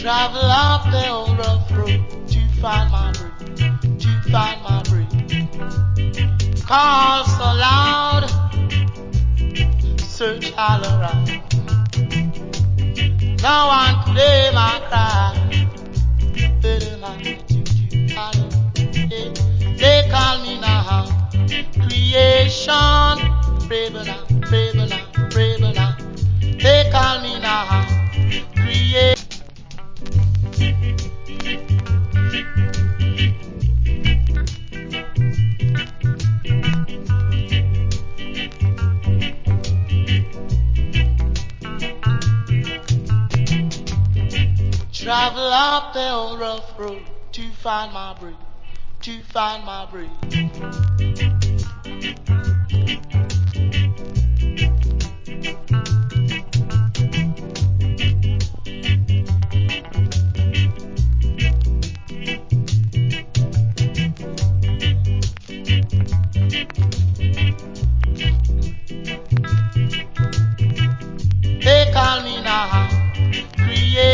Travel up the old rough road to find my breed, to find my breed. Call so loud, search all around. No one could hear my cry. They call me now creation, Rebel. They call me now creation. Travel up the old rough road to find my breed, to find my breed.